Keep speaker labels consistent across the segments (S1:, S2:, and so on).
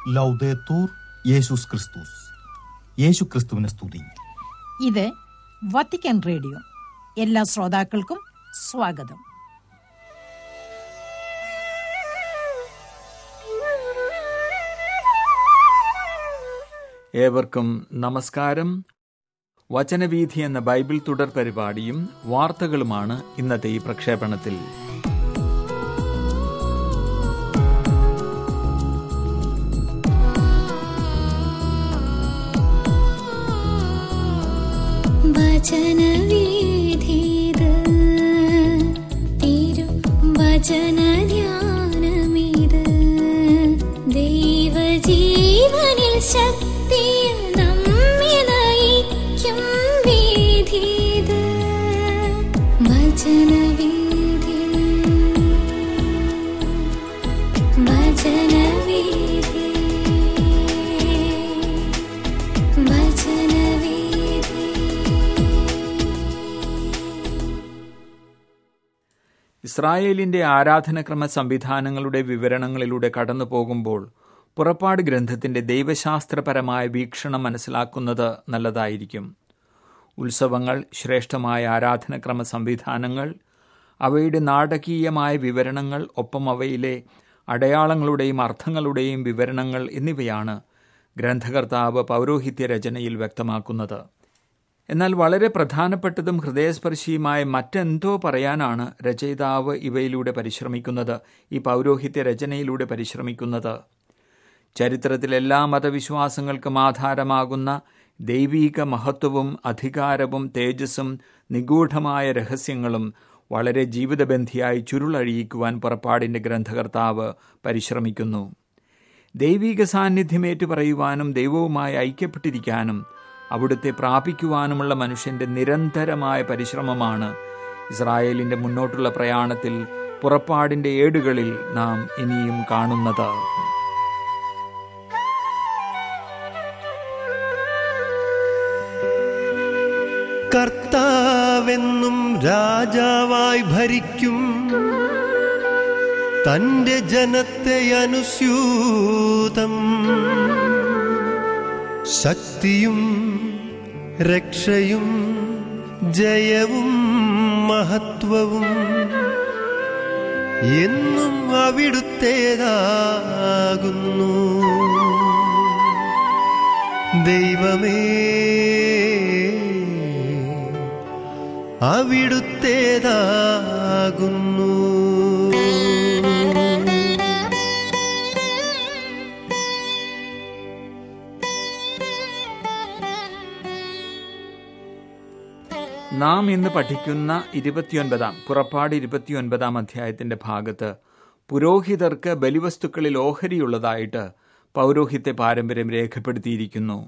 S1: ലൗദേത്തൂർ യേശുസ് ക്രിസ്തുസ്. യേശു ക്രിസ്തുവിനെ സ്തുതി.
S2: ഇത് വത്തിക്കാൻ റേഡിയോ. എല്ലാ ശ്രോതാക്കൾക്കും സ്വാഗതം.
S3: ഏവർക്കും നമസ്കാരം. വചനവീഥി എന്ന ബൈബിൾ തുടർ പരിപാടിയും വാർത്തകളുമാണ് ഇന്നത്തെ ഈ പ്രക്ഷേപണത്തിൽ.
S4: വചനവീഥിത് തിരുവചനധ്യാനമിത് ദൈവജീവനിൽ ശക്തിയിൽ നമ്മെ നയിക്കും വീഥിത്. വചനവീഥി വചനവീഥി വചനവീഥി.
S3: ഇസ്രായേലിന്റെ ആരാധനക്രമ സംവിധാനങ്ങളുടെ വിവരണങ്ങളിലൂടെ കടന്നു പോകുമ്പോൾ പുറപ്പാട് ഗ്രന്ഥത്തിന്റെ ദൈവശാസ്ത്രപരമായ വീക്ഷണം മനസ്സിലാക്കുന്നത് നല്ലതായിരിക്കും. ഉത്സവങ്ങൾ, ശ്രേഷ്ഠമായ ആരാധനക്രമ സംവിധാനങ്ങൾ, അവയുടെ നാടകീയമായ വിവരണങ്ങൾ, ഒപ്പം അവയിലെ അടയാളങ്ങളുടെയും അർത്ഥങ്ങളുടെയും വിവരണങ്ങൾ എന്നിവയാണ് ഗ്രന്ഥകർത്താവ് പൗരോഹിത്യ രചനയിൽ വ്യക്തമാക്കുന്നത്. എന്നാൽ വളരെ പ്രധാനപ്പെട്ടതും ഹൃദയസ്പർശിയുമായ മറ്റെന്തോ പറയാനാണ് രചയിതാവ് ഇവയിലൂടെ പരിശ്രമിക്കുന്നത്, ഈ പൗരോഹിത്യ രചനയിലൂടെ പരിശ്രമിക്കുന്നത്. ചരിത്രത്തിലെല്ലാ മതവിശ്വാസങ്ങൾക്കും ആധാരമാകുന്ന ദൈവീക മഹത്വവും അധികാരവും തേജസ്സും നിഗൂഢമായ രഹസ്യങ്ങളും വളരെ ജീവിതബന്ധിയായി ചുരുളഴിയിക്കുവാൻ പുറപ്പാടിൻ്റെ ഗ്രന്ഥകർത്താവ് പരിശ്രമിക്കുന്നു. ദൈവീക സാന്നിധ്യമേറ്റു പറയുവാനും ദൈവവുമായി ഐക്യപ്പെട്ടിരിക്കാനും അവിടുത്തെ പ്രാപിക്കുവാനുമുള്ള മനുഷ്യന്റെ നിരന്തരമായ പരിശ്രമമാണ് ഇസ്രായേലിന്റെ മുന്നോട്ടുള്ള പ്രയാണത്തിൽ പുറപ്പാടിന്റെ ഏടുകളിൽ നാം ഇനിയും കാണുന്നത്.
S5: കർത്താവെന്നും രാജാവായി ഭരിക്കും, തന്റെ ജനത്തെ അനുസ്യൂതം ശക്തിയും രക്ഷയും ജയവും മഹത്വവും എന്നും അവിടുത്തേതാകുന്നു. ദൈവമേ, അവിടുത്തേതാകുന്നു.
S3: നാം ഇന്ന് പഠിക്കുന്ന പുറപ്പാട് 29 അധ്യായത്തിന്റെ ഭാഗത്ത് പുരോഹിതർക്ക് ബലിവസ്തുക്കളിൽ ഓഹരിയുള്ളതായിട്ട് പൗരോഹിത്യ പാരമ്പര്യം രേഖപ്പെടുത്തിയിരിക്കുന്നു.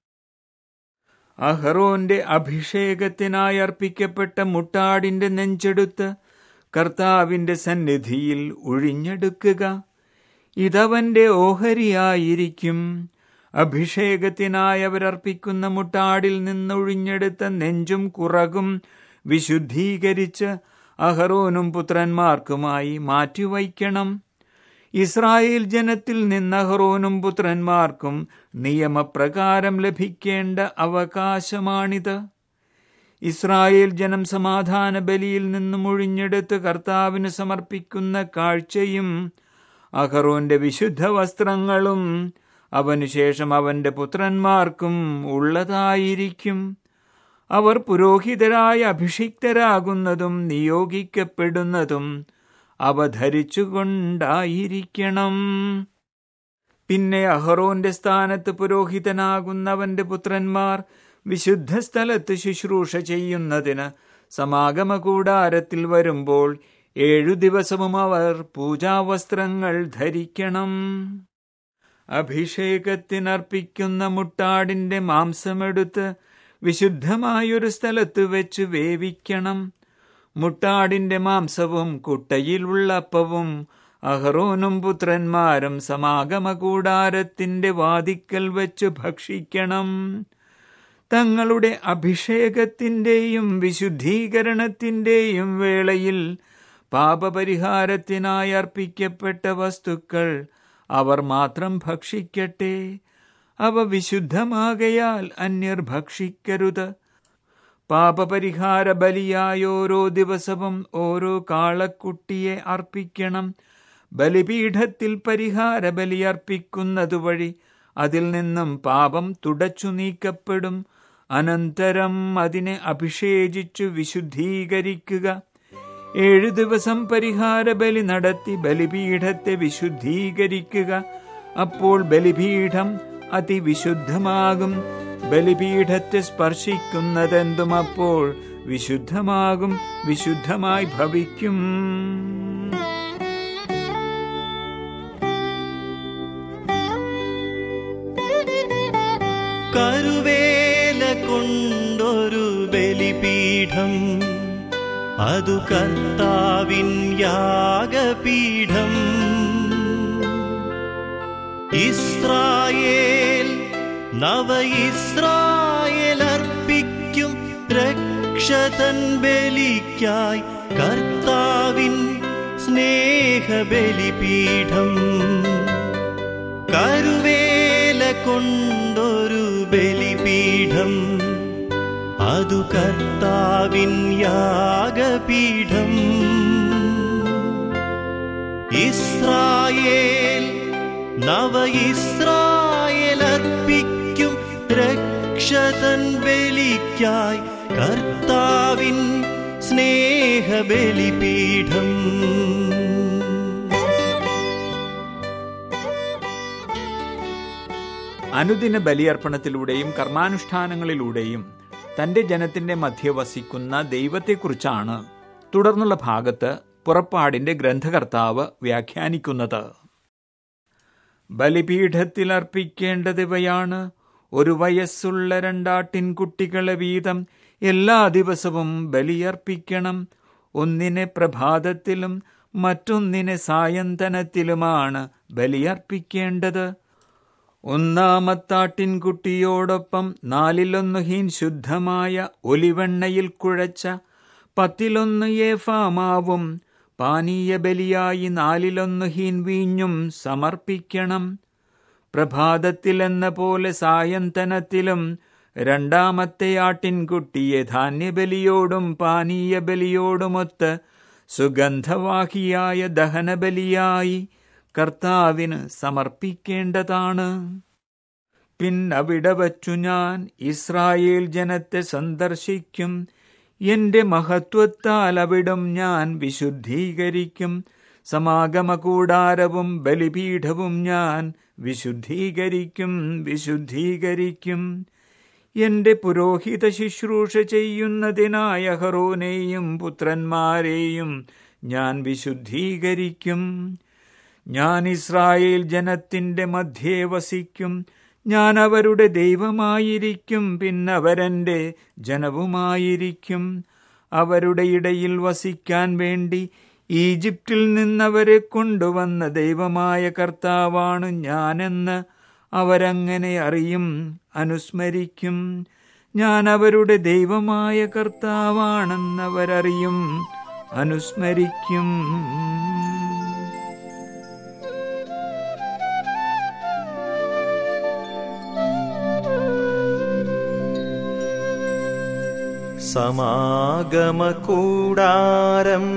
S3: അഹറോന്റെ അഭിഷേകത്തിനായി അർപ്പിക്കപ്പെട്ട മുട്ടാടിന്റെ നെഞ്ചെടുത്ത് കർത്താവിന്റെ സന്നിധിയിൽ ഒഴിഞ്ഞെടുക്കുക, ഇതവന്റെ ഓഹരിയായിരിക്കും. അഭിഷേകത്തിനായി അവരർപ്പിക്കുന്ന മുട്ടാടിൽ നിന്നൊഴിഞ്ഞെടുത്ത നെഞ്ചും കുറകും വിശുദ്ധീകരിച്ച് അഹറോനും പുത്രന്മാർക്കുമായി മാറ്റിവയ്ക്കണം. ഇസ്രായേൽ ജനത്തിൽ നിന്ന് അഹറോനും പുത്രന്മാർക്കും നിയമപ്രകാരം ലഭിക്കേണ്ട അവകാശമാണിത്. ഇസ്രായേൽ ജനം സമാധാന ബലിയിൽ നിന്നും ഒഴിഞ്ഞെടുത്ത് കർത്താവിന് സമർപ്പിക്കുന്ന കാഴ്ചയും അഹറോന്റെ വിശുദ്ധ വസ്ത്രങ്ങളും അവനുശേഷം അവന്റെ പുത്രന്മാർക്കും ഉള്ളതായിരിക്കും. അവർ പുരോഹിതരായ അഭിഷിക്തരാകുന്നതും നിയോഗിക്കപ്പെടുന്നതും അവ ധരിച്ചുകൊണ്ടായിരിക്കണം. പിന്നെ അഹറോന്റെ സ്ഥാനത്ത് പുരോഹിതനാകുന്നവന്റെ പുത്രന്മാർ വിശുദ്ധ സ്ഥലത്ത് ശുശ്രൂഷ ചെയ്യുന്നതിന് സമാഗമ കൂടാരത്തിൽ വരുമ്പോൾ 7 ദിവസവും അവർ പൂജാവസ്ത്രങ്ങൾ ധരിക്കണം. അഭിഷേകത്തിനർപ്പിക്കുന്ന മുട്ടാടിന്റെ മാംസമെടുത്ത് വിശുദ്ധമായൊരു സ്ഥലത്ത് വെച്ച് വേവിക്കണം. മുട്ടാടിന്റെ മാംസവും കുട്ടയിലുള്ള അപ്പവും അഹറോനും പുത്രന്മാരും സമാഗമ കൂടാരത്തിന്റെ വാതിക്കൽ വെച്ച് ഭക്ഷിക്കണം. തങ്ങളുടെ അഭിഷേകത്തിന്റെയും വിശുദ്ധീകരണത്തിന്റെയും വേളയിൽ പാപപരിഹാരത്തിനായി അർപ്പിക്കപ്പെട്ട വസ്തുക്കൾ അവർ മാത്രം ഭക്ഷിക്കട്ടെ. അവ വിശുദ്ധമാകയാൽ അന്യർ ഭക്ഷിക്കരുത്. പാപപരിഹാര ബലിയായ ഓരോ ദിവസവും ഓരോ കാളക്കുട്ടിയെ അർപ്പിക്കണം. ബലിപീഠത്തിൽ പരിഹാര ബലി അർപ്പിക്കുന്നതുവഴി അതിൽ നിന്നും പാപം തുടച്ചു നീക്കപ്പെടും. അനന്തരം അതിനെ അഭിഷേചിച്ചു വിശുദ്ധീകരിക്കുക. 7 ദിവസം പരിഹാര ബലി നടത്തി ബലിപീഠത്തെ വിശുദ്ധീകരിക്കുക. അപ്പോൾ ബലിപീഠം അതിവിശുദ്ധമാകും. ബലിപീഠത്തെ സ്പർശിക്കുന്നതെന്തും അപ്പോൾ വിശുദ്ധമാകും, വിശുദ്ധമായി ഭവിക്കും.
S5: കരുവേല കൊണ്ടൊരു ബലിപീഠം, അതു കർത്താവിൻ യാഗപീഠം. ഇസ്രായേൽ നവ ഇസ്രായേൽ അർപ്പിക്കും രക്ഷതൻ ബലിക്കായി കർത്താവിൻ സ്നേഹബലിപീഠം. കരുവേല കൊണ്ടൊരു ബലിപീഠം, അതു കർത്താവിൻ യാഗപീഠം. ഇസ്രായേൽ നവ ഇസ്രായേൽ അർപ്പിക്കും രക്ഷതൻ ബലിക്കായി കർത്താവിൻ സ്നേഹബലിപീഠം.
S3: അനുദിന ബലിയർപ്പണത്തിലൂടെയും കർമാനുഷ്ഠാനങ്ങളിലൂടെയും തന്റെ ജനത്തിന്റെ മധ്യ വസിക്കുന്ന ദൈവത്തെക്കുറിച്ചാണ് തുടർന്നുള്ള ഭാഗത്ത് പുറപ്പാടിന്റെ ഗ്രന്ഥകർത്താവ് വ്യാഖ്യാനിക്കുന്നത്. ബലിപീഠത്തിൽ അർപ്പിക്കേണ്ടതിവയാണ്: 1 വയസ്സുള്ള 2 ആട്ടിൻകുട്ടികളെ വീതം എല്ലാ ദിവസവും ബലിയർപ്പിക്കണം. ഒന്നിനെ പ്രഭാതത്തിലും മറ്റൊന്നിനെ സായന്തനത്തിലുമാണ് ബലിയർപ്പിക്കേണ്ടത്. 1-ാമത്തെ ആട്ടിൻകുട്ടിയോടൊപ്പം 1/4 ഹീൻ ശുദ്ധമായ ഒലിവെണ്ണയിൽ കുഴച്ച 10 ഏഫാ മാവും പാനീയ ബലിയായി 4 ഹീൻ വീഞ്ഞും സമർപ്പിക്കണം. പ്രഭാതത്തിലെന്ന പോലെ സായന്തനത്തിലും 2-ാമത്തെ ആട്ടിൻകുട്ടിയെ ധാന്യബലിയോടും പാനീയ ബലിയോടുമൊത്ത് സുഗന്ധവാഹിയായ ദഹനബലിയായി കർത്താവിന് സമർപ്പിക്കേണ്ടതാണ്. പിന്നവിടെ വച്ചു ഞാൻ ഇസ്രായേൽ ജനത്തെ സന്ദർശിക്കും. എന്റെ മഹത്വത്താൽ അവിടം ഞാൻ വിശുദ്ധീകരിക്കും. സമാഗമകൂടാരവും ബലിപീഠവും ഞാൻ വിശുദ്ധീകരിക്കും. എന്റെ പുരോഹിത ശുശ്രൂഷ ചെയ്യുന്നതിനായ അഹറോനെയും പുത്രന്മാരെയും ഞാൻ വിശുദ്ധീകരിക്കും. ഞാൻ ഇസ്രായേൽ ജനത്തിന്റെ മധ്യേ വസിക്കും. ഞാൻ അവരുടെ ദൈവമായിരിക്കും, പിന്നവരെന്റെ ജനവുമായിരിക്കും. അവരുടെ ഇടയിൽ വസിക്കാൻ വേണ്ടി ഈജിപ്തിൽ നിന്നവരെ കൊണ്ടുവന്ന ദൈവമായ കർത്താവാണ് ഞാനെന്ന് അവരങ്ങനെ അറിയും, അനുസ്മരിക്കും. ഞാൻ അവരുടെ ദൈവമായ കർത്താവാണെന്നവരറിയും, അനുസ്മരിക്കും.
S5: സമാഗമകൂടാരം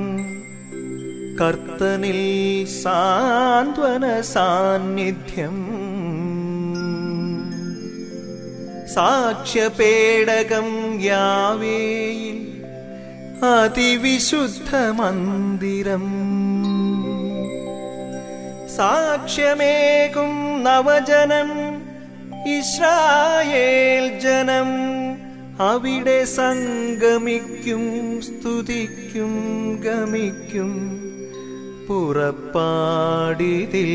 S5: കർത്തനിൽ സാന്ത്വന സാന്നിധ്യം. സാക്ഷ്യപേടകം യാവേയിൽ അതിവിശുദ്ധ മന്ദിരം. സാക്ഷ്യമേകും നവജനം ഇസ്രായേൽ ജനം അവിടെ സംഗമിക്കും, സ്തുതിക്കും, ഗമിക്കും പുറപ്പാടിതിൽ.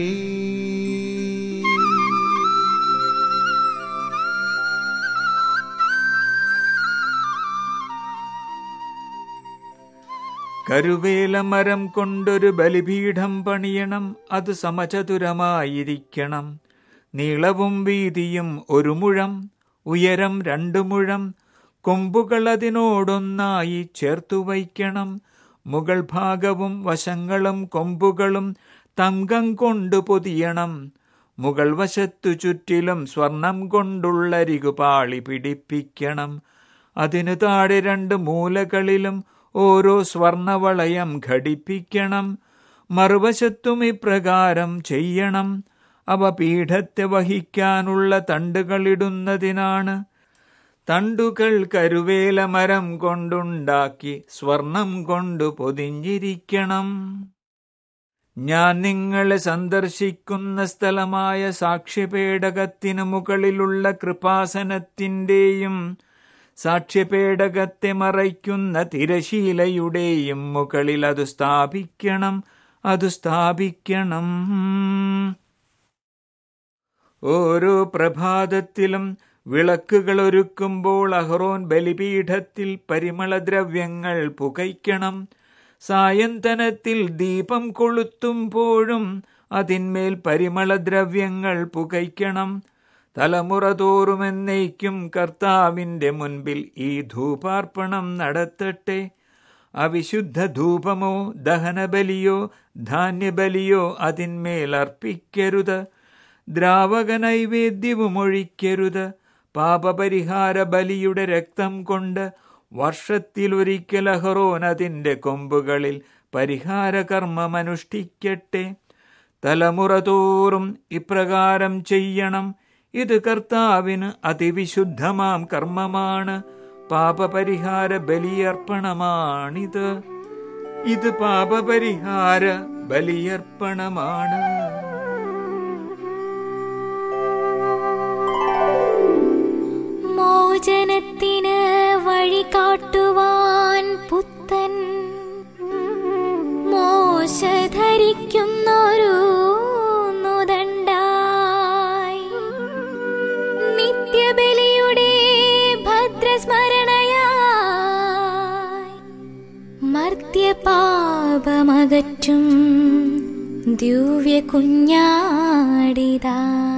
S3: കരുവേല മരം കൊണ്ടൊരു ബലിപീഠം പണിയണം. അത് സമചതുരമായിരിക്കണം. നീളവും വീതിയും 1 മുഴം, ഉയരം 2 മുഴം. കൊമ്പുകൾ അതിനോടൊന്നായി ചേർത്തു വയ്ക്കണം. മുകൾ ഭാഗവും വശങ്ങളും കൊമ്പുകളും തങ്കം കൊണ്ടു പൊതിയണം. മുകൾ വശത്തു ചുറ്റിലും സ്വർണം കൊണ്ടുള്ളരികുപാളി പിടിപ്പിക്കണം. അതിനു താഴെ 2 മൂലകളിലും ഓരോ സ്വർണവളയം ഘടിപ്പിക്കണം. മറുവശത്തും ഇപ്രകാരം ചെയ്യണം. അവ പീഠത്തെ വഹിക്കാനുള്ള തണ്ടുകളിടുന്നതിനാണ്. തണ്ടുകൾ കരുവേല മരം കൊണ്ടുണ്ടാക്കി സ്വർണം കൊണ്ടു പൊതിഞ്ഞിരിക്കണം. ഞാൻ നിങ്ങളെ സന്ദർശിക്കുന്ന സ്ഥലമായ സാക്ഷ്യപേടകത്തിനു മുകളിലുള്ള കൃപാസനത്തിൻ്റെയും സാക്ഷ്യപേടകത്തെ മറയ്ക്കുന്ന തിരശീലയുടെയും മുകളിൽ അത് സ്ഥാപിക്കണം. ഓരോ പ്രഭാതത്തിലും വിളക്കുകൾ ഒരുക്കുമ്പോൾ അഹ്റോൻ ബലിപീഠത്തിൽ പരിമളദ്രവ്യങ്ങൾ പുകയ്ക്കണം. സായന്തനത്തിൽ ദീപം കൊളുത്തുമ്പോഴും അതിന്മേൽ പരിമളദ്രവ്യങ്ങൾ പുകയ്ക്കണം. തലമുറ തോറും എന്നേക്കും കർത്താവിൻ്റെ മുൻപിൽ ഈ ധൂപാർപ്പണം നടത്തട്ടെ. അവിശുദ്ധ ധൂപമോ ദഹനബലിയോ ധാന്യബലിയോ അതിന്മേൽ അർപ്പിക്കരുത്. ദ്രാവക നൈവേദ്യവും ഒഴിക്കരുത്. പാപപരിഹാര ബലിയുടെ രക്തം കൊണ്ട് വർഷത്തിലൊരിക്കൽ അഹ്റോൻ അതിൻ്റെ കൊമ്പുകളിൽ പരിഹാരകർമ്മമനുഷ്ഠിക്കട്ടെ. തലമുറ തോറും ഇപ്രകാരം ചെയ്യണം. ഇത് കർത്താവിന് അതിവിശുദ്ധമാം കർമ്മമാണ്. പാപപരിഹാര ബലിയർപ്പണമാണിത്. ഇത് പാപപരിഹാര ബലിയർപ്പണമാണ്.
S4: മോചനത്തിന് വഴി കാട്ടുവാൻ പുത്തൻ മോശ ധരിക്കുന്നൊരു നുദണ്ഡായി നിത്യബലിയുടെ ഭദ്രസ്മരണയായി മർത്യപാപമകറ്റും ദിവ്യ കുഞ്ഞാടിതാ.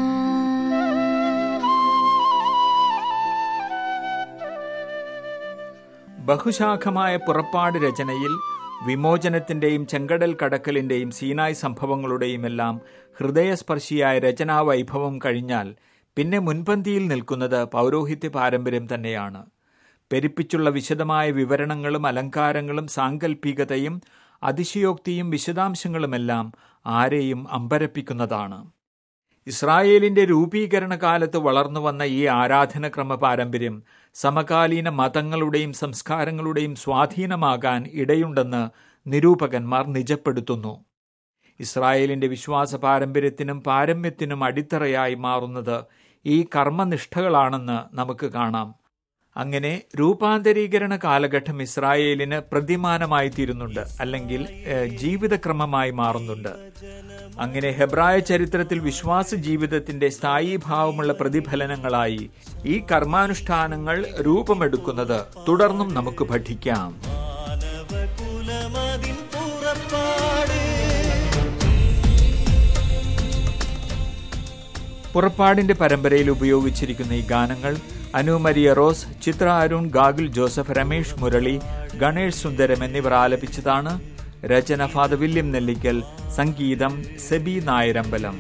S3: ബഹുശാഖമായ പുറപ്പാട് രചനയിൽ വിമോചനത്തിൻ്റെയും ചെങ്കടൽ കടക്കലിൻ്റെയും സീനായ് സംഭവങ്ങളുടെയുമെല്ലാം ഹൃദയസ്പർശിയായ രചനാവൈഭവം കഴിഞ്ഞാൽ പിന്നെ മുൻപന്തിയിൽ നിൽക്കുന്നത് പൗരോഹിത്യ പാരമ്പര്യം തന്നെയാണ്. പെരുപ്പിച്ചുള്ള വിശദമായ വിവരണങ്ങളും അലങ്കാരങ്ങളും സാങ്കല്പികതയും അതിശയോക്തിയും വിശദാംശങ്ങളുമെല്ലാം ആരെയും അമ്പരപ്പിക്കുന്നതാണ്. ഇസ്രായേലിന്റെ രൂപീകരണ കാലത്ത് വളർന്നുവന്ന ഈ ആരാധനക്രമ പാരമ്പര്യം സമകാലീന മതങ്ങളുടെയും സംസ്കാരങ്ങളുടെയും സ്വാധീനമാകാൻ ഇടയുണ്ടെന്ന് നിരൂപകന്മാർ നിജപ്പെടുത്തുന്നു. ഇസ്രായേലിന്റെ വിശ്വാസ പാരമ്പര്യത്തിനും പാരമ്യത്തിനും അടിത്തറയായി മാറുന്നത് ഈ കർമ്മനിഷ്ഠകളാണെന്ന് നമുക്ക് കാണാം. അങ്ങനെ രൂപാന്തരീകരണ കാലഘട്ടം ഇസ്രായേലിന് പ്രതിമാനമായി തീരുന്നുണ്ട്, അല്ലെങ്കിൽ ജീവിതക്രമമായി മാറുന്നുണ്ട്. അങ്ങനെ ഹെബ്രായ ചരിത്രത്തിൽ വിശ്വാസ ജീവിതത്തിന്റെ സ്ഥായീഭാവമുള്ള പ്രതിഫലനങ്ങളായി ഈ കർമാനുഷ്ഠാനങ്ങൾ രൂപമെടുക്കുന്നത് തുടർന്നും നമുക്ക് പഠിക്കാം. പുറപ്പാടിന്റെ പരമ്പരയിൽ ഉപയോഗിച്ചിരിക്കുന്ന ഈ ഗാനങ്ങൾ അനു മരിയ റോസ്, ചിത്ര അരുൺ, ഗാഗുൽ ജോസഫ്, രമേഷ് മുരളി, ഗണേഷ് സുന്ദരം എന്നിവർ ആലപിച്ചതാണ്. രചന ഫാദർ വില്യം നെല്ലിക്കൽ, സംഗീതം സെബി നായരമ്പലം.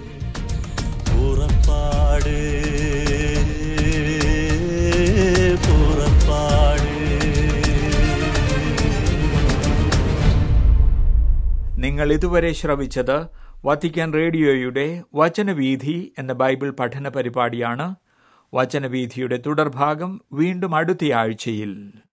S3: നിങ്ങൾ ഇതുവരെ ശ്രവിച്ചത് വത്തിക്കാൻ റേഡിയോയുടെ വചനവീഥി എന്ന ബൈബിൾ പഠന പരിപാടിയാണ്. വചനവീഥിയുടെ തുടർഭാഗം വീണ്ടും അടുത്തയാഴ്ചയിൽ.